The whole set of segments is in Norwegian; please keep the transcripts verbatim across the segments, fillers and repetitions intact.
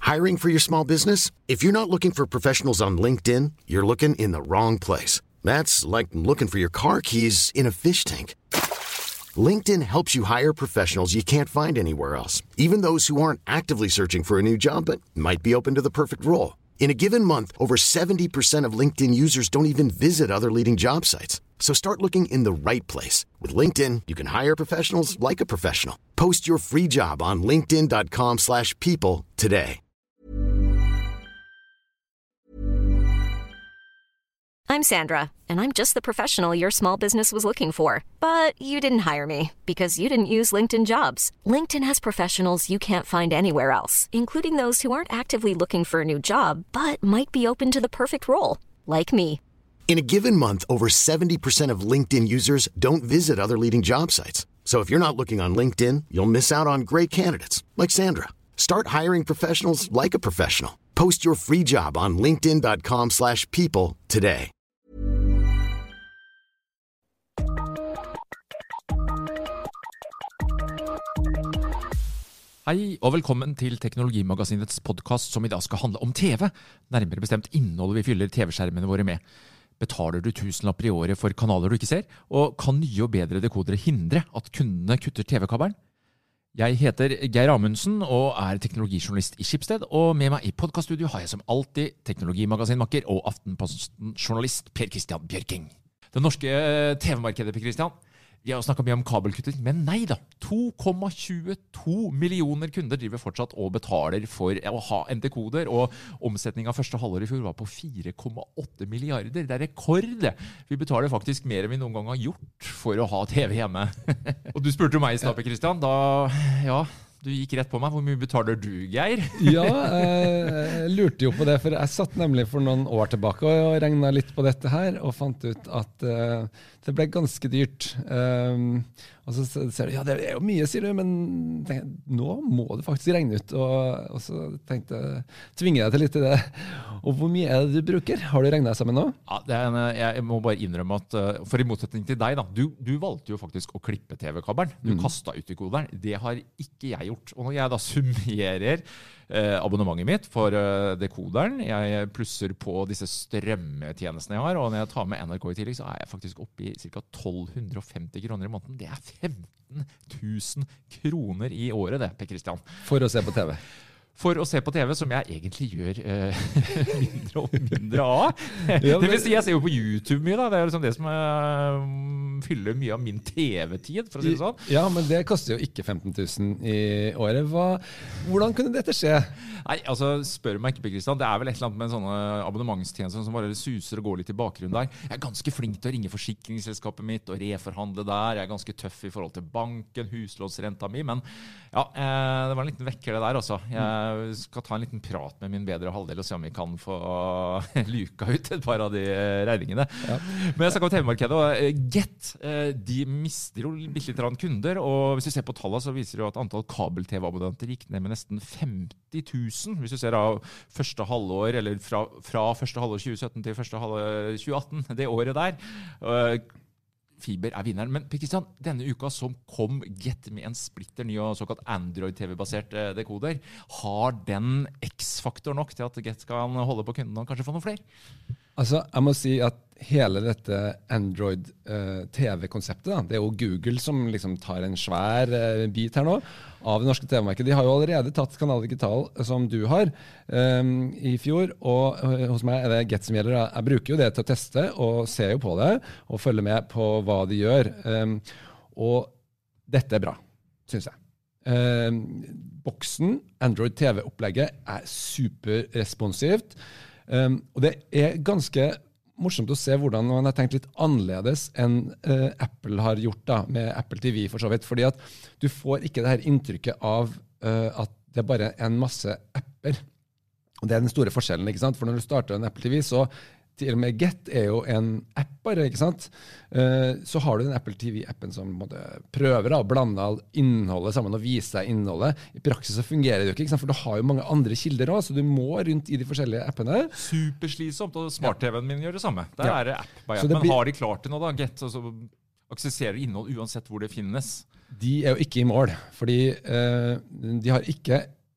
Hiring for your small business? If you're not looking for professionals on LinkedIn, you're looking in the wrong place. That's like looking for your car keys in a fish tank. LinkedIn helps you hire professionals you can't find anywhere else, even those who aren't actively searching for a new job but might be open to the perfect role. In a given month, over seventy percent of LinkedIn users don't even visit other leading job sites. So start looking in the right place. With LinkedIn, you can hire professionals like a professional. Post your free job on linkedin.com slash people today. I'm Sandra, and I'm just the professional your small business was looking for. But you didn't hire me because you didn't use LinkedIn Jobs. LinkedIn has professionals you can't find anywhere else, including those who aren't actively looking for a new job, but might be open to the perfect role, like me. In a given month, over seventy percent of LinkedIn users don't visit other leading job sites. So if you're not looking on LinkedIn, you'll miss out on great candidates like Sandra. Start hiring professionals like a professional. Post your free job on linkedin.com slash people today. Hei og velkommen til Teknologimagasinets podcast som I dag skal handle om T V, nærmere bestemt innholdet vi fyller T V-skjermene våre med. Betaler du tusenlapp I året for kanaler du ikke ser, og kan nye og bedre dekodere hindre at kundene kutter T V-kabelen? Jeg heter Geir Amundsen og er teknologijournalist I Schibsted, og med meg I podcaststudio har jeg som alltid teknologimagasinmakker og Aftenposten-journalist Per Christian Bjørking. Det norske T V-markedet, Per Christian, vi har snakket mye om kabelkutting, men nei da, to komma tjueto millioner kunder driver fortsatt og betaler for å ha en dekoder, og omsetningen av første halvår I fjor var på fire komma åtte milliarder. Det er rekord. Vi betaler faktisk mer enn vi noen gang har gjort for å ha T V hjemme. Og du spurte meg I stad, Christian, da, ja... Du gikk rett på meg. Hvor mye betaler du, Geir? Ja, jeg lurte jo på det, for jeg satt nemlig for noen år tilbake og regnet litt på dette her, og fant ut at uh, det ble ganske dyrt. Um, og så ser du, ja, det er jo mye, sier du, men tenk, nå må du faktisk regne ut. Og, og så tenkte jeg, tvinger jeg til litt til det. Og hvor mye er det du bruker? Har du regnet sammen nå? Ja, det er en, jeg må bare innrømme at, for I motsetning til deg da, du, du valgte jo faktisk å klippe T V-kabelen. Du mm. kastet ut dekoderen. Det har ikke jeg gjort. Og når jeg da summerer eh, abonnementet mitt for eh, dekoderen, jeg plusser på disse strømmetjenestene jeg har, og når jeg tar med N R K I tillegg, så er jeg faktisk oppe I ca. tolv hundre og femti kroner I måneden. Det er femten tusen kroner I året det, Per Christian. For å se på T V. For å se på T V, som jeg egentlig gjør uh, mindre og mindre av. Ja, men... Det vil si, jeg ser jo på YouTube mye da. Det er liksom det som uh, fyller mye av min T V-tid, for å si det sånn. Ja, men det koster jo ikke femten tusen I året. Hva, hvordan kunne dette skje? Nei, altså, spør meg ikke, Per Christian. Det er vel et eller annet med sånne abonnementstjenester som bare suser og går litt I bakgrunnen der. Jeg er ganske flink til å ringe forsikringsselskapet mitt og reforhandle der. Jeg er ganske tøff I forhold til banken, huslånsrenta mi, men ja, eh, det var en liten vekker det der også. Jeg skal ta en liten prat med min bedre halvdel og se om vi kan få luka ut et par av de regningene. Ja. Men jeg snakker om T V-markedet, og Get, de mister jo litt litt kunder, og hvis du ser på tallene så viser det jo at antall kabel-T V-abonnenter gikk ned med nesten femti tusen. Hvis du ser av første halvår, eller fra, fra første halvår tjue sytten til første halvår tjue atten, det året der, fiber er vinneren. Men Per Christian, denne uka som kom Get med en splitter ny og såkalt Android-T V-basert dekoder, har den X-faktor nok til at Get skal holde på kunden og kanskje få noen flere? Altså, jeg må si at hele dette Android-T V-konseptet, da, det er jo Google som liksom tar en svær uh, bit her nå av det norske T V-markedet. De har jo allerede tatt Kanal Digital, som du har, um, I fjor, og uh, hos meg er det Get som gjelder. Jeg bruker jo det til å teste, og ser jo på det, og følger med på hva de gjør. Um, og dette er bra, synes jeg. Um, boksen, Android-T V-opplegget, er superresponsivt. Um, og det er ganske morsomt å se hvordan man har tenkt litt annerledes enn uh, Apple har gjort da, med Apple T V for så vidt, fordi at du får ikke det her inntrykket av uh, at det er bare en masse apper. Og det er den store forskjellen, ikke sant? For når du starter en Apple T V, så til og med Get er jo en app bare, ikke sant? Uh, så har du den Apple T V-appen som måtte prøver da, å blande all innholdet sammen og vise deg innholdet. I praksis så fungerer det jo ikke, ikke sant? For du har jo mange andre kilder også, så du må rundt I de forskjellige appene. Superslitsomt, og smart-T V-en min gjør det samme. Der ja. Er det app by app. Men blir... har de klart det nå da, Get, altså, aksesserer innhold uansett hvor det finnes? De er jo ikke I mål, fordi uh, de har ikke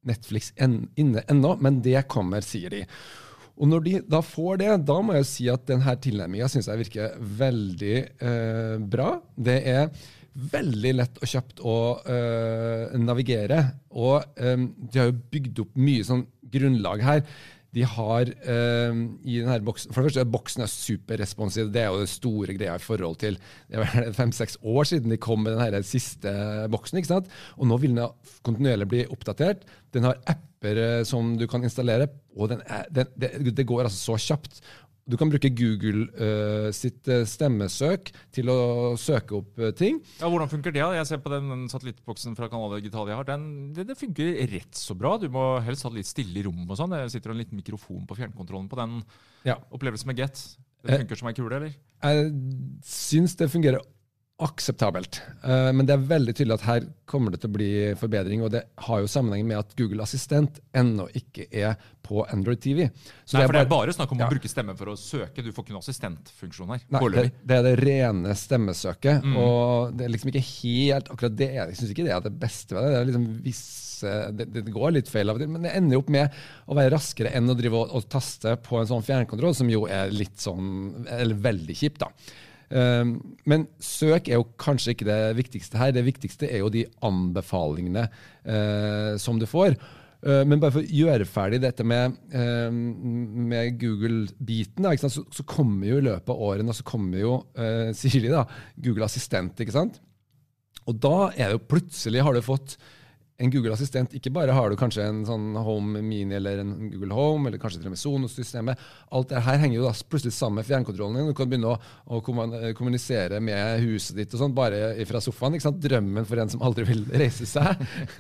Netflix en, inne ennå, men det kommer, sier de. Og når de da får det, da må jeg si at denne tilnærmingen synes jeg virker veldig eh, bra. Det er veldig lett og kjapt å uh, navigere, og um, de har jo bygd opp mye sånn grunnlag her. De har um, i denne boksen, for det første, boksen er superresponsiv, det er jo det store greia i forhold til, det er fem-seks år siden de kom med denne siste boksen, ikke sant? Og nå vil den kontinuerlig bli oppdatert. Den har apper uh, som du kan installere, og den er, den, det, det går altså så kjapt. Du kan bruke Google uh, sitt stemmesøk til å søke opp uh, ting. Ja, hvordan funker det? Jeg ser på den, den satellittboksen fra Canal Digital jeg har. Den, det, det funker rett så bra. Du må helst ha det litt stille i rommet og sånn. Det sitter en liten mikrofon på fjernkontrollen på den ja. Opplevelsen med Get. Det funker eh, som en kule, eller? Jeg synes det fungerer akseptabelt. Uh, men det er veldig tydelig at her kommer det til å bli forbedring, og det har jo sammenheng med at Google Assistent ennå ikke er på Android T V. Så Nei, det for det er bare snakk om ja. Å bruke stemmen for å søke. Du får ikke noen assistentfunksjon her. Nei, det, det er det rene stemmesøket, mm. og det er liksom ikke helt akkurat det. Jeg synes ikke det er det beste ved det. Det er liksom visse, det, det går litt feil av det, men det ender opp med å være raskere enn å drive og, og taste på en sånn fjernkontroll, som jo er litt sånn, eller veldig kjipt da. Um, men søk er jo kanskje ikke det viktigste her. Det viktigste er jo de anbefalingene uh, som du får. Uh, men bare for å gjøre ferdig dette med, uh, med Google-biten, da, ikke sant? Så, så kommer jo i løpet av årene, så kommer jo, uh, sier de da, Google Assistent, ikke sant? Og da er det jo plutselig har du fått en Google Assistent. Ikke bare har du kanskje en sånn Home Mini eller en Google Home, eller kanskje til og med Sonos-systemet. Alt det her henger jo da plutselig sammen med fjernkontrollen din. Du kan begynne å, å kommunisere med huset ditt og sånt, bare fra sofaen. Ikke sant? Drømmen for en som aldri vil reise seg.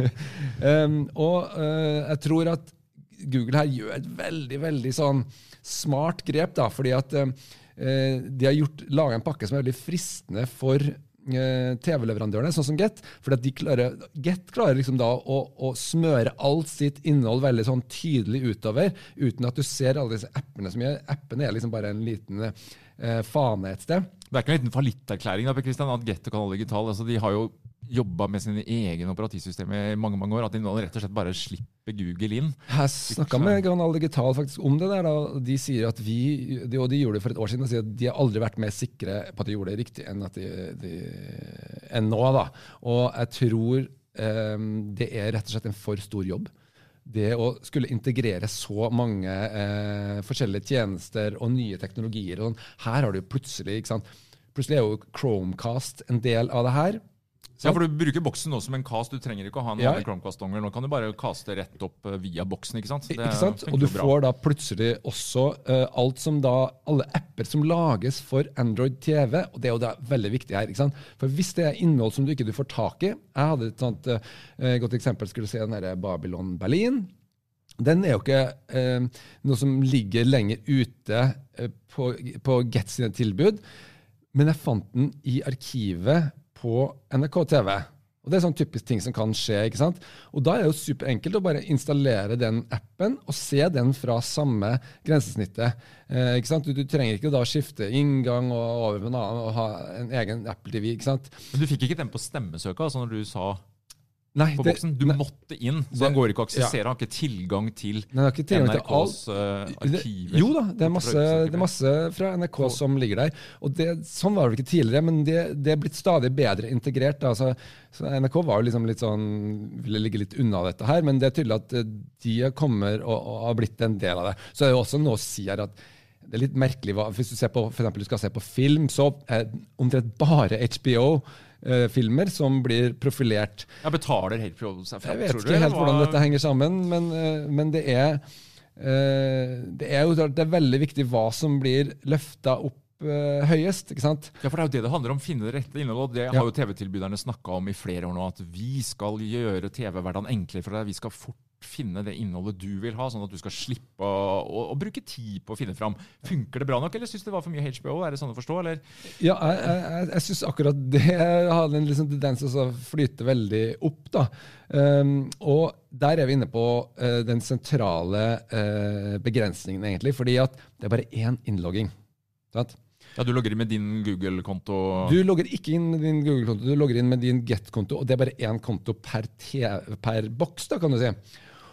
um, og uh, jeg tror at Google her gjør et veldig, veldig sånn smart grep, da, fordi at uh, de har gjort, laget en pakke som er veldig fristende for T V-leverandørene, sånn som Get, for at de klarer, Get klarer liksom da å, å smøre alt sitt innhold veldig sånn tydelig utover, uten at du ser alle disse appene som gjør. Appene er liksom bare en liten eh, fane et sted. Det er ikke en liten fallitterklæring da, Per Kristian, at Get og Canal Digital, altså de har jo jobbet med sine egen operativsystemer i mange, mange år, at de nå rett og slett bare slipper Google inn. Jeg snakket med Canal Digital faktisk om det der, da. De sier at vi, de, og de gjorde det for et år siden, og sier at de har aldri vært mer sikre på at de gjorde det riktig enn, at de, de, enn nå. Da. Og jeg tror um, det er rett og slett en for stor jobb. Det å skulle integrere så mange eh, forskjellige tjenester og nye teknologier. Og sånn. Her har du plutselig, ikke sant? Plutselig er jo Chromecast en del av det her. Ja, for du bruker boksen nå som en cast. Du trenger ikke å ha en ja. Chromecast-dongel. Nå kan du bare kaste rett opp via boksen, ikke sant? Det ikke sant? Og du får da plutselig også uh, alt som da, alle apper som lages for Android T V, og det er jo da veldig viktig her, ikke sant? For hvis det er innhold som du ikke du får tak i, jeg hadde et sånt uh, godt eksempel, skulle du se den der Babylon Berlin, den er jo ikke uh, noe som ligger lenger ute uh, på, på Get sine tilbud, men jeg fant den i arkivet på N R K T V. Og det er sånn typisk ting som kan skje, ikke sant? Og da er det jo superenkelt å bare installere den appen og se den fra samme grensesnittet. Eh, ikke sant? Du, du trenger ikke da skifte inngang og over på en annen og ha en egen Apple T V, ikke sant? Men du fikk ikke den på stemmesøket, altså når du sa nei, på det, boksen? Du nei, måtte inn, så den går ikke å aksessere, ja. Han har ikke tilgang til nei, ikke tilgang N R Ks til uh, arkiver. Jo da, det er, masse, det er masse fra N R K som ligger der. Og det, sånn var det ikke tidligere, men det, det er blitt stadig bedre integrert. Altså, så N R K var jo liksom litt sånn, ville ligge litt unna dette her, men det er tydelig at de kommer og, og har blitt en del av det. Så er det også noe å si her at det er litt merkelig, hvis du ser på, for eksempel du skal se på film, så er omtrent bare H B O filmer som blir profilert. Ja, betaler H B O seg frem, jeg vet tror ikke du, helt hvordan dette henger sammen, men, men det, er, det er jo det er veldig viktig hva som blir løftet opp høyest, ikke sant? Ja, for det er jo det det handler om, finne det rette innholdet, og det ja. har jo T V-tilbyderne snakket om i flere år nå, at vi skal gjøre T V-hverdagen enklere for deg, vi skal fort finne det innholdet du vil ha, sånn at du skal slippe å, å, å bruke tid på å finne fram. Funker det bra nok, eller synes du det var for mye H B O? Er det sånn å forstå, eller? Ja, jeg, jeg, jeg synes akkurat det hadde en liksom tendens til å flyte veldig opp, da. Um, og der er vi inne på uh, den sentrale uh, begrensningen, egentlig, fordi at det er bare én innlogging, sant? Ja, du logger inn med din Google-konto. Du logger ikke inn med din Google-konto, du logger inn med din Get-konto, og det er bare én konto per, per boks, da, kan du si.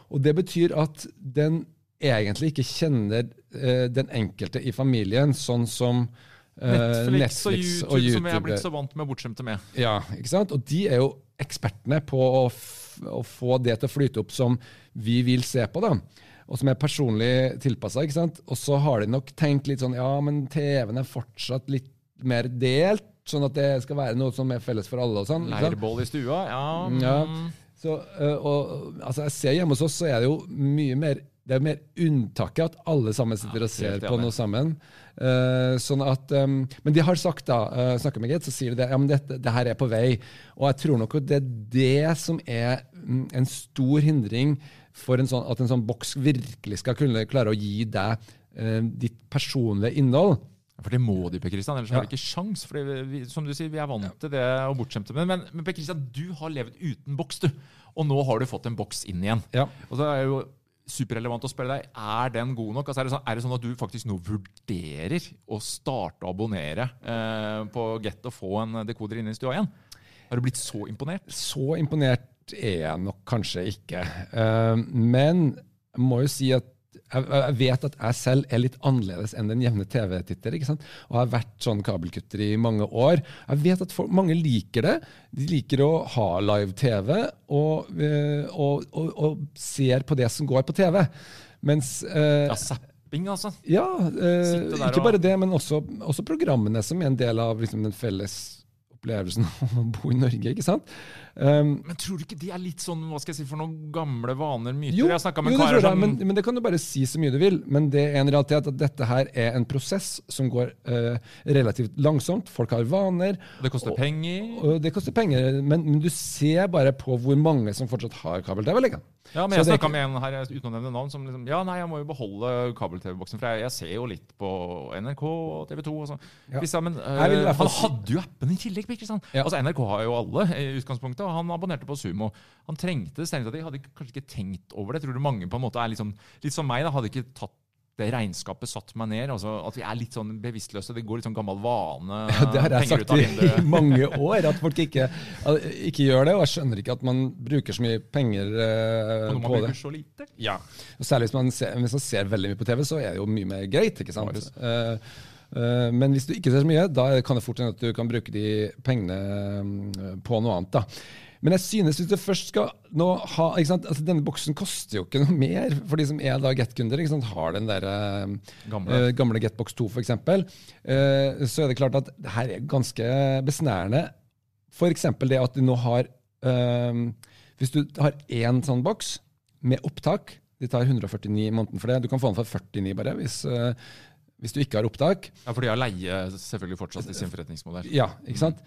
Og det betyr at den egentlig ikke kjenner uh, den enkelte i familien, sånn som uh, Netflix, Netflix og YouTube, og YouTube. som jeg har blitt så vant med bortskjemte med. Ja, ikke sant? Og de er jo ekspertene på å, f å få det til å flyte opp som vi vil se på, da. Og som er personlig tilpasset, ikke sant? Og så har de nok tenkt litt sånn, ja, men T V-en er fortsatt litt mer delt, sånn at det skal være noe som er felles for alle og sånn. Leirbål i stua, ja. Ja. Så, og, altså jeg ser hjemme hos oss, så er det jo mye mer, det er mer unntaket at alle sammen sitter og ser på noe sammen. Uh, sånn at, um, men de har sagt da, uh, snakker med Gett, så sier de det, ja, men dette, det her er på vei. Og jeg tror nok at det er det som er um, en stor hindring for en sånn, at en sånn boks virkelig skal kunne klare å gi deg uh, ditt personlige innhold. For det må de, Per Kristian, ellers Ja. har vi ikke sjans. For vi, som du sier, vi er vant til det og bortskjemte. Men, men, men Per Kristian, du har levd uten boks, du. Og nå har du fått en boks inn igjen. Ja. Og så er det jo superrelevant å spørre deg, er den god nok? Altså er, det sånn, er det sånn at du faktisk nå vurderer å starte å abonnere eh, på Gett og få en dekoder inne i stua igjen? Har du blitt så imponert? Så imponert er jeg nok kanskje ikke. Uh, men jeg må jo si at jeg, jeg vet at jeg selv er litt annerledes enn den jevne T V-titter, ikke sant? Og jeg har vært sånn kabelkutter i mange år. Jeg vet at folk, mange liker det. De liker å ha live-T V og, og, og, og ser på det som går på T V. Mens uh, Ja, zapping altså. Ja, uh, ikke og... bare det, men også, også programmene som er en del av liksom, den felles opplevelsen av å bo i Norge, ikke sant? Um, men tror du ikke de er litt sånn, hva skal jeg si, for noen gamle vaner, myter? Jo, jeg snakket med jo det karer tror jeg, som... men, men det kan du bare si så mye du vil. Men det er en realitet at dette her er en prosess som går uh, relativt langsomt. Folk har vaner. Det koster og, penger. Og det koster penger, men, men du ser bare på hvor mange som fortsatt har kabel-T V. Liksom. Ja, men jeg Så det- snakket med en her, uten å nevne navn, som liksom, ja, nei, jeg må jo beholde kabel-T V-boksen, for jeg, jeg ser jo litt på N R K og T V to og sånn. Ja. Ja. Men uh, Jeg vil i hvert fall han si- hadde jo appen i tillegg, ikke sant? Ja. Altså, N R K har jo alle i utgangspunktet, og han abonnerte på Sumo. Han trengte det, strengt at de hadde kanskje ikke tenkt over det. Jeg tror du mange på en måte er litt sånn, litt som meg da, hadde ikke tatt det regnskapet satt meg ned, altså at vi er litt sånn bevisstløse, det går litt sånn gammel vane, Ja, det har jeg penger sagt ut av i, vinduet. i mange år, at folk ikke, ikke gjør det, og jeg skjønner ikke at man bruker så mye penger uh, Og når man på det. bruker så lite. Ja, og særlig hvis man, ser, hvis man ser veldig mye på T V, så er det jo mye mer greit, ikke sant? Uh, uh, men hvis du ikke ser så mye, da kan det fort hende at du kan bruke de pengene um, på noe annet da. Men jeg synes hvis du først skal nå ha, ikke sant? Altså, denne boksen koster jo ikke noe mer for de som er da Gett-kunder, ikke sant? Har den der uh, Gamle. uh, gamle Getbox to for eksempel, uh, så er det klart at det her er ganske besnærende. For eksempel det at du nå har, uh, hvis du har en sånn boks med opptak, de tar hundre og førtini i måneden for det, du kan få den for førtini bare hvis, uh, hvis du ikke har opptak. Ja, for de har leie selvfølgelig fortsatt i sin forretningsmodell. Ja, ikke sant?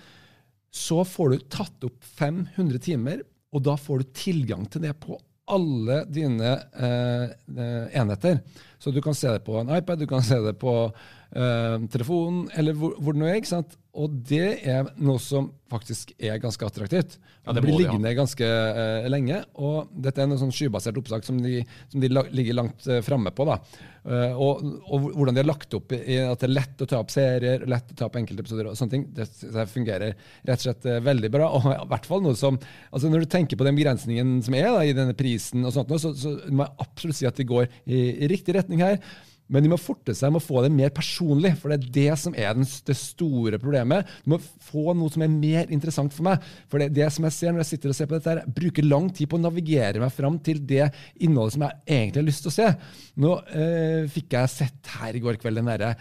Så får du tatt opp fem hundre timer, og da får du tilgang til det på alle dine eh, enheter. Så du kan se det på en iPad, du kan se det på eh, telefonen, eller hvor, hvor det nå er, ikke sant? Og det er noe som faktisk er ganske attraktivt. Ja, det det blir må de liggende ganske eh, lenge, og dette er en sånn skybasert oppsak som de, som de la, ligger langt eh, fremme på. Da. Uh, og, og hvordan de har lagt opp i at det er lett å ta opp serier, lett å ta opp enkeltepisoder og sånne ting, det, det fungerer rett og slett uh, veldig bra. Og i hvert fall noe som, altså når du tenker på den begrensningen som er da, i denne prisen, og sånt, så, så må jeg absolutt si at vi går i, i riktig retning her. Men de må forte seg med å få det mer personlig, for det er det som er den, det store problemet. Du må få noe som er mer interessant for meg. For det, det som jeg ser når jeg sitter og ser på dette, er jeg bruker lang tid på å navigere meg fram til det innholdet som jeg egentlig har lyst til å se. Nå eh, fikk jeg sett her i går kveld den der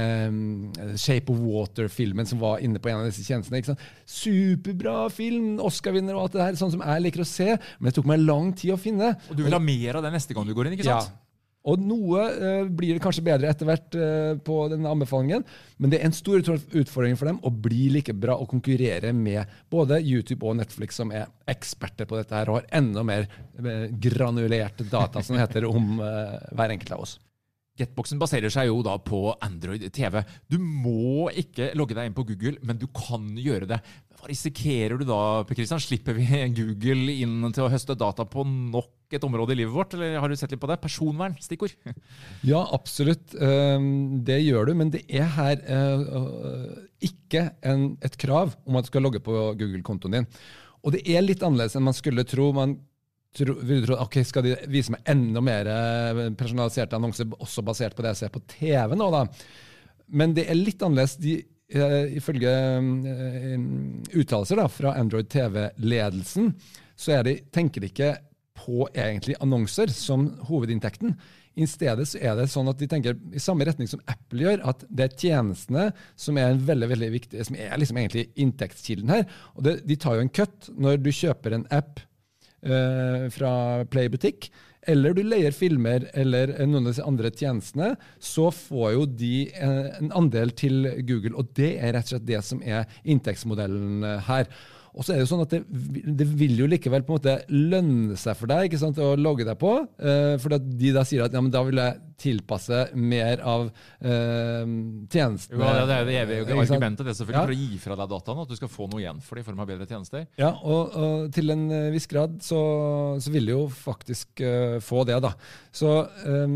eh, Shape of Water-filmen som var inne på en av disse tjenestene. Ikke sant? Superbra film, Oscar-vinner og alt det her, sånn som jeg liker å se, men det tok meg lang tid å finne. Og du vil ha mer av det neste gang du går inn, ikke sant? Ja. Og noe uh, blir det kanskje bedre etter hvert uh, på denne anbefalingen, men det er en stor utfordring for dem å bli like bra og konkurrere med både YouTube og Netflix, som er eksperter på dette her og har enda mer uh, granulert data, som det heter, om uh, hver enkelt av oss. Getboxen baserer seg jo da på Android T V. Du må ikke logge deg inn på Google, men du kan gjøre det. Hva risikerer du da, Per Kristian? Slipper vi Google inn til å høste data på nok et område i livet vårt, eller har du sett litt på det? Personvern, stikkord. Ja, absolutt. Det gjør du, men det er her ikke en, et krav om at du skal logge på Google-kontoen din. Og det er litt annerledes enn man skulle tro. Man tro, vil du tro, ok, skal de vise meg enda mer personaliserte annonser, også basert på det jeg ser på T V nå da? Men det er litt annerledes. De, uh, ifølge uh, uttalelser da, fra Android T V-ledelsen, så er de, tenker de ikke på egentlig annonser som hovedinntekten. I stedet så er det sånn at de tenker i samme retning som Apple gjør, at det er tjenestene som er en veldig, veldig viktig, som er liksom egentlig inntektskilden her. Og det, de tar jo en cut når du kjøper en app uh, fra Play-butikk, eller du leier filmer eller noen av disse andre tjenestene, så får jo de uh, en andel til Google, og det er rett og slett det som er inntektsmodellen her. Og så er det jo sånn at det, det vil jo likevel på en måte lønne seg for deg, ikke sant, å logge deg på, uh, for at de da sier at ja, men da vil jeg tilpasse mer av uh, tjenestene. Ja, det er det evige argumentet, det er selvfølgelig ja. For å gi fra deg dataen, at du skal få noe igjen for det i form av bedre tjenester. Ja, og, og til en viss grad så, så vil du jo faktisk uh, få det da. Så um,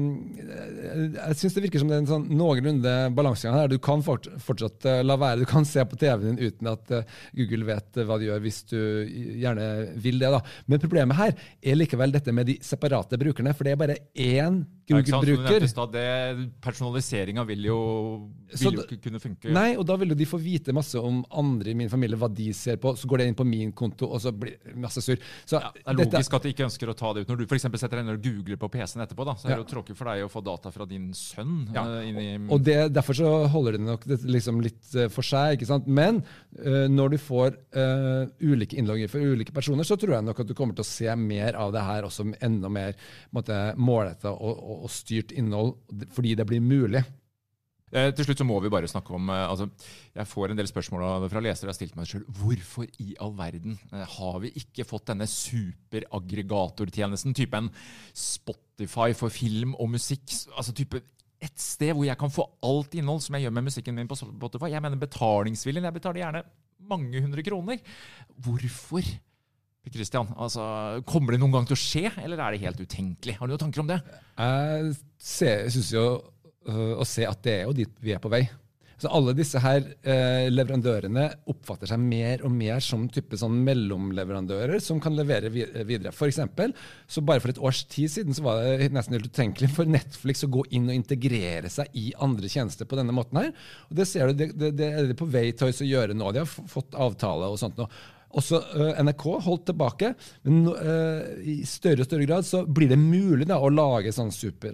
jeg synes det virker som det er en sånn noenlunde balansegang her. Du kan fort, fortsatt uh, la være, du kan se på T V-en din uten at uh, Google vet uh, hva de gjør hvis du gjerne vil det da. Men problemet her er likevel dette med de separate brukerne, for det er bare én Google-bruker. Personaliseringen vil jo, vil jo ikke kunne funke. Nei, og da vil jo de få vite masse om andre i min familie, hva de ser på, så går det inn på min konto, og så blir det masse sur. Så ja, det er logisk dette, at de ikke ønsker å ta det ut. Når du for eksempel setter deg ned og googler på P C-en etterpå, da, så er det ja. jo tråkig for deg å få data fra din sønn. Ja. Uh, inn i... Og det, derfor så holder det nok det liksom litt uh, for seg, ikke sant? Men uh, når du får uh, ulike innlogger for ulike personer, så tror jeg nok at du kommer til å se mer av det her, også enda mer måtte, målrettet og, og, og styrt innhold, fordi det blir mulig. Eh, til slutt så må vi bare snakke om, eh, altså, jeg får en del spørsmål fra lesere jeg har stilt meg selv. Hvorfor i all verden eh, har vi ikke fått denne superaggregatortjenesten, typen Spotify for film og musikk, altså type et sted hvor jeg kan få alt innhold som jeg gjør med musikken min på Spotify. Jeg mener betalingsviljen, jeg betaler gjerne mange hundre kroner. Hvorfor? Christian, altså, kommer det noen gang til å skje, eller er det helt utenkelig? Har du noen tanker om det? Jeg, ser, jeg synes jo uh, å se at det er jo dit vi er på vei. Så alle disse her uh, leverandørene oppfatter seg mer og mer som type sånn mellomleverandører som kan levere vi videre. For eksempel, så bare for et års tid siden så var det nesten helt utenkelig for Netflix å gå inn og integrere seg i andre tjenester på denne måten her. Og det ser du, det, det, det er de på vei til å gjøre nå. De har fått avtale og sånt nå. Også uh, N R K holdt tilbake, men uh, i større og større grad så blir det mulig da, å lage sånn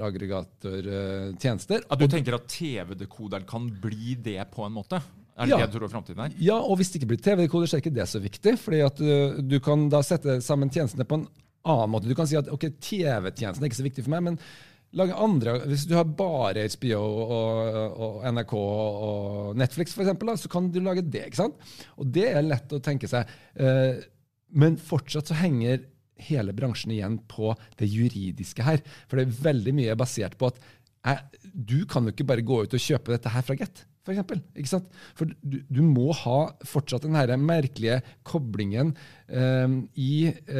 superaggregatortjenester. Uh, ja, du tenker at T V-dekoderen kan bli det på en måte? Er det ja. det du tror i fremtiden her? Ja, og hvis det ikke blir T V-dekoder, så er ikke det så viktig, fordi at uh, du kan da sette sammen tjenestene på en annen måte. Du kan si at ok, T V-tjenesten er ikke så viktig for meg, men lage andre, hvis du har bare H B O og, og N R K og Netflix for eksempel, da, så kan du lage det, ikke sant? Og det er lett å tenke seg. Uh, men fortsatt så henger hele bransjen igjen på det juridiske her. For det er veldig mye basert på at eh, du kan jo ikke bare gå ut og kjøpe dette her fra Get, for eksempel. Ikke sant? For du, du må ha fortsatt den her merkelige koblingen uh, i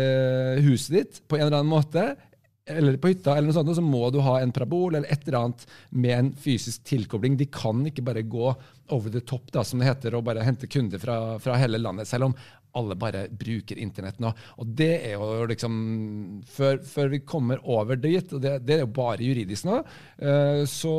uh, huset ditt på en eller annen måte, eller på hytta, eller noe sånt, så må du ha en parabol eller et eller annet med en fysisk tilkobling. De kan ikke bare gå over the top, da, som det heter, og bare hente kunder fra, fra hele landet, selv om alle bare bruker internett nå. Og det er jo liksom, før, før vi kommer over dit, og det, det er jo bare juridisk nå, uh, så,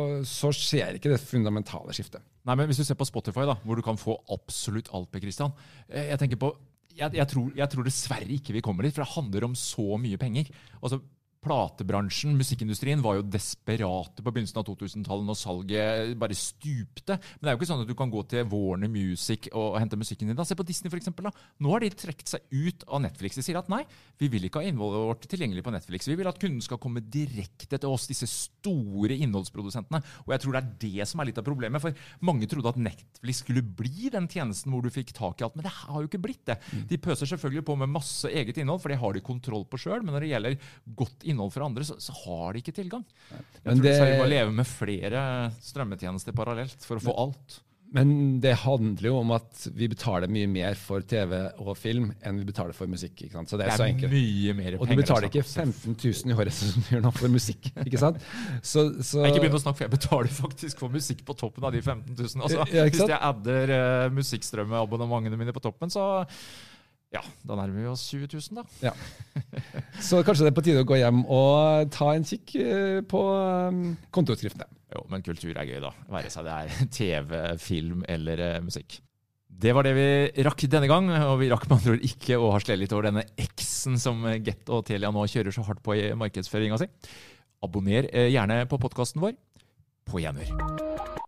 så skjer ikke det fundamentale skiftet. Nei, men hvis du ser på Spotify da, hvor du kan få absolutt alt, Per Christian, jeg tenker på, jeg, jeg, tror, jeg tror dessverre ikke vi kommer dit, for det handler om så mye penger. Altså, platebransjen, musikkindustrien var jo desperate på begynnelsen av to tusen-tallet når salget bare stupte. Men det er jo ikke sånn at du kan gå til Warner Music og hente musikken din. Da. Se på Disney for eksempel. Da. Nå har de trekt seg ut av Netflix. De sier at nei, vi vil ikke ha innholdet vårt tilgjengelig på Netflix. Vi vil at kunden skal komme direkte til oss, disse store innholdsprodusentene. Og jeg tror det er det som er litt av problemet, for mange trodde at Netflix skulle bli den tjenesten hvor du fikk tak i alt, men det har jo ikke blitt det. De pøser selvfølgelig på med masse eget innhold, for det har de kontroll på selv, men når det gjelder godt innhold innhold for andre, så, så har de ikke tilgang. Jeg men tror det er bare å leve med flere strømmetjenester parallelt for å få alt. Men det handler jo om at vi betaler mye mer for T V og film enn vi betaler for musikk, ikke sant? Så det er, det er så enkelt. Mye mer penger. Og du betaler ikke femten tusen i året som du gjør nå for musikk, ikke sant? Så, så... Jeg ikke begynner å snakke, for jeg betaler faktisk for musikk på toppen av de femten tusen. Altså, ja, hvis jeg adder uh, musikkstrømmeabonnementene mine på toppen, så Ja, da nærmer vi oss tjue tusen da. Ja. Så kanskje det er på tide å gå hjem og ta en kikk på kontoutskriftene. Jo, men kultur er gøy da. Være seg det er T V, film eller uh, musikk. Det var det vi rakk denne gang, og vi rakk med andre ord ikke å harselere litt over denne X-en som Get og Telia nå kjører så hardt på i markedsføringen sin. Abonner gjerne på podcasten vår. På gjenhør.